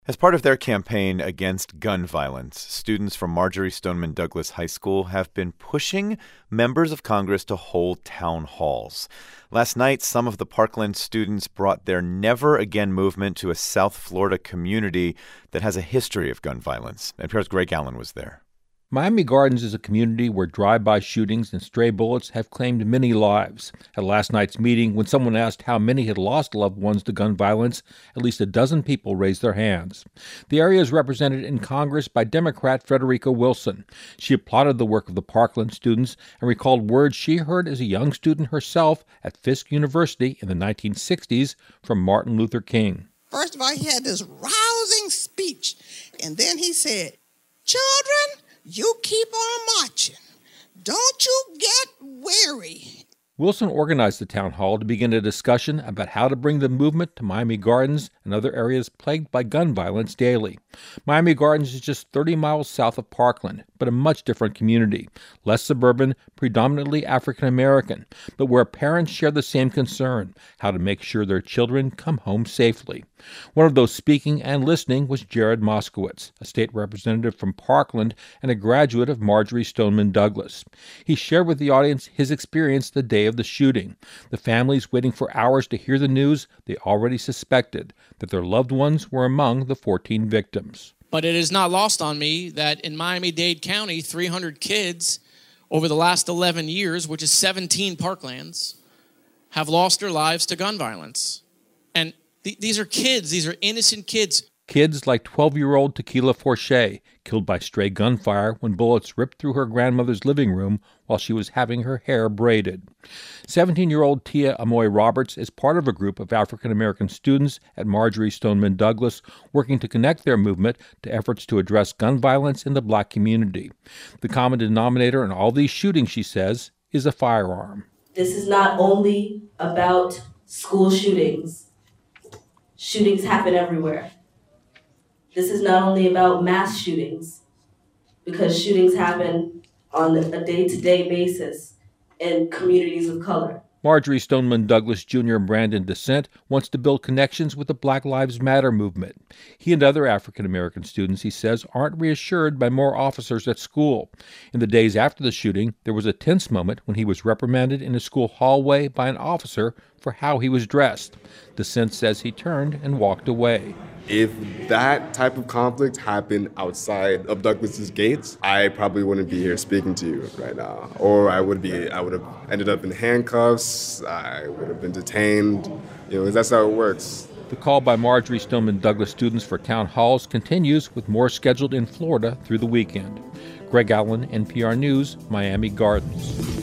As part of their campaign against gun violence, students from Marjory Stoneman Douglas High School have been pushing members of Congress to hold town halls. Last night, some of the Parkland students brought their Never Again movement to a South Florida community that has a history of gun violence. NPR's Greg Allen was there. Miami Gardens is a community where drive-by shootings and stray bullets have claimed many lives. At last night's meeting, when someone asked how many had lost loved ones to gun violence, at least a dozen people raised their hands. The area is represented in Congress by Democrat Frederica Wilson. She applauded the work of the Parkland students and recalled words she heard as a young student herself at Fisk University in the 1960s from Martin Luther King. First of all, he had this rousing speech, and then he said, "Children, you keep on marching. Don't you get weary." Wilson organized the town hall to begin a discussion about how to bring the movement to Miami Gardens and other areas plagued by gun violence daily. Miami Gardens is just 30 miles south of Parkland, but a much different community. Less suburban, predominantly African American, but where parents share the same concern, how to make sure their children come home safely. One of those speaking and listening was Jared Moskowitz, a state representative from Parkland and a graduate of Marjory Stoneman Douglas. He shared with the audience his experience the day of the shooting. The families waiting for hours to hear the news they already suspected, that their loved ones were among the 14 victims. But it is not lost on me that in Miami-Dade County, 300 kids over the last 11 years, which is 17 Parklands, have lost their lives to gun violence. And these are kids. These are innocent kids. Kids like 12-year-old Tequila Forche, killed by stray gunfire when bullets ripped through her grandmother's living room while she was having her hair braided. 17-year-old Tia Amoy Roberts is part of a group of African-American students at Marjory Stoneman Douglas working to connect their movement to efforts to address gun violence in the black community. The common denominator in all these shootings, she says, is a firearm. This is not only about school shootings. Shootings happen everywhere. This is not only about mass shootings, because shootings happen on a day-to-day basis in communities of color. Marjory Stoneman Douglas Jr. Brandon Descent wants to build connections with the Black Lives Matter movement. He and other African-American students, he says, aren't reassured by more officers at school. In the days after the shooting, there was a tense moment when he was reprimanded in a school hallway by an officer for how he was dressed. Descent says he turned and walked away. If that type of conflict happened outside of Douglas's gates, I probably wouldn't be here speaking to you right now. Or I would have ended up in handcuffs, I would have been detained. That's how it works. The call by Marjory Stoneman Douglas students for town halls continues with more scheduled in Florida through the weekend. Greg Allen, NPR News, Miami Gardens.